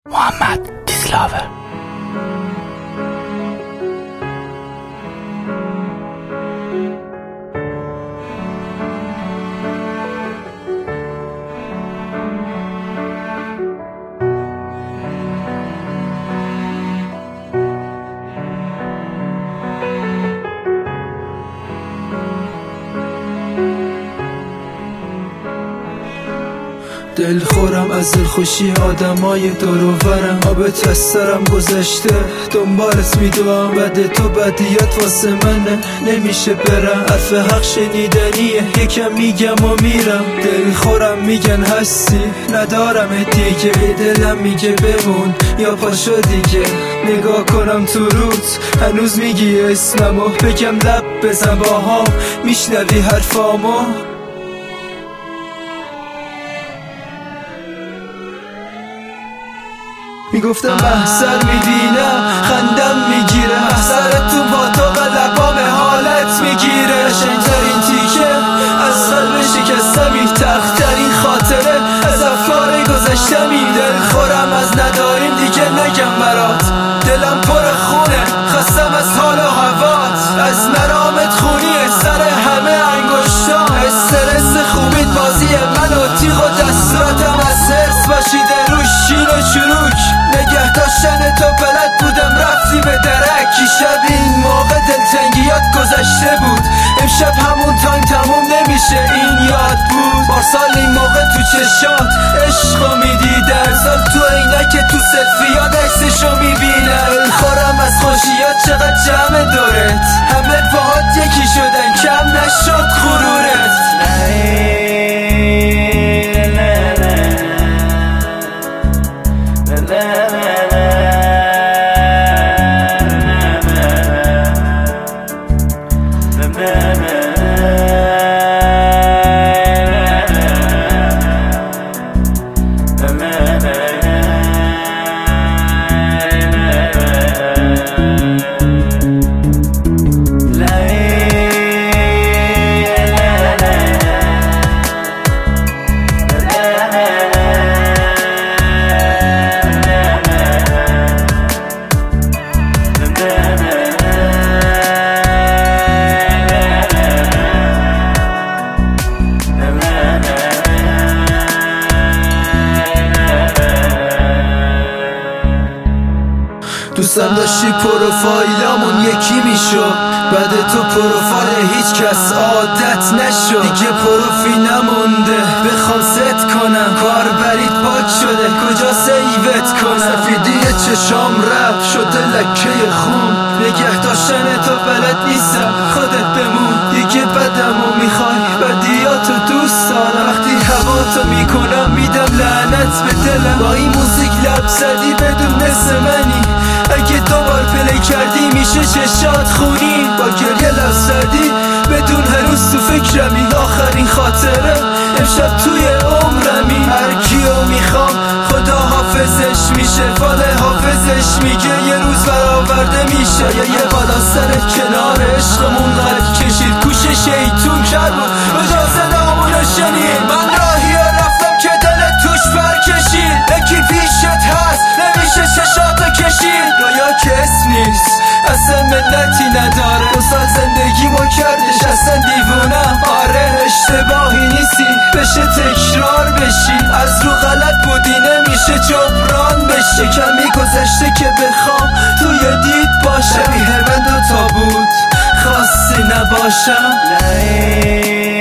محمد دیسلاوه. دلخورم از دلخوشی آدمای دروبرم، آب تسترم گذشته دنبالت میدوام، بده تو بدیات واسه من نمیشه برم، حرف حق شنیدنیه یکم میگم و میرم. دلخورم میگن هستی ندارم دیگه، دلم میگه بمون یا پاشو دیگه. نگاه کنم تو روت هنوز میگی اسممو، بگم لب بزن باهام میشنوی حرفامو. میگفتم محضر میبینم خندم میگیره، محضرتون با تو و لبام حالت میگیره. شنگترین تیکه از قلب شکستمی، تخترین خاطره از افکار گذشتمی. دلخورم از نداریم دیگه نگم برات، دلم پر خونه خستم از حال و هوات، از مرامت خونیه سر همه انگشتام. استرس خوبیت بازی من و تیغ و دستاتم از حرص باشیده روش شیر و چروک. نگه داشتن تو بلد بودم رفتی به درک، شب این موقع دلتنگیات گذشته بود، امشب همون تایم تموم نمیشه این یاد بود. پارسال این موقع تو چشات عشقو میدیدم، سال تو عینک تو سلفیات عکسشو میبینم. دلخورم از خوشیات چقدر جمع دورت، همه باهات یکی شدن کم نشد غرورت. دوستم داشتی پروفایلامون یکی میشد، بعد تو پروفایل هیچ کس عادت نشد. دیگه پروفی نمونده بخوام ست کنم، کار برید پاک شده کجا سیوت کنم. سفیدی چشام رفت شده لکه خون، نگه داشتن تو بلد نیستم خودت بمون. دیگه بدمو میخوای بدیاتو دوست دارم، وقتی هواتو میکنم میدم لعنت به دلم. با این موزیک لب زدی بدون مثل منی، اگه دوبار پلی کردی میشه چشات خونی. با گریه لب زدی بدون هنوز تو فکرمی، آخرین خاطره امشب توی عمرمی. هر کیو میخوام خدا حافظش میشه، فال حافظش میگه یه روز برآورده میشه. یه بالا سر کنار عشقمون قد کشید، گوش شیطون کرد و اجازه نامونو شنید. من راهی رفتم که دلت توش برکشید، یکی پیشت هست نمیشه چشاتو کشید. رویا کس نیست اصلا ملتی نداره، دو سال زندگیمو کردش اصلا دیوونم. آره اشتباهی نیستی بشه تکرار بشی، از رو غلط بودی نمیشه جبران بشه. کمی گذشته که بخوام توی دید باشم، شبیه من دوتا بود خواستی نباشم.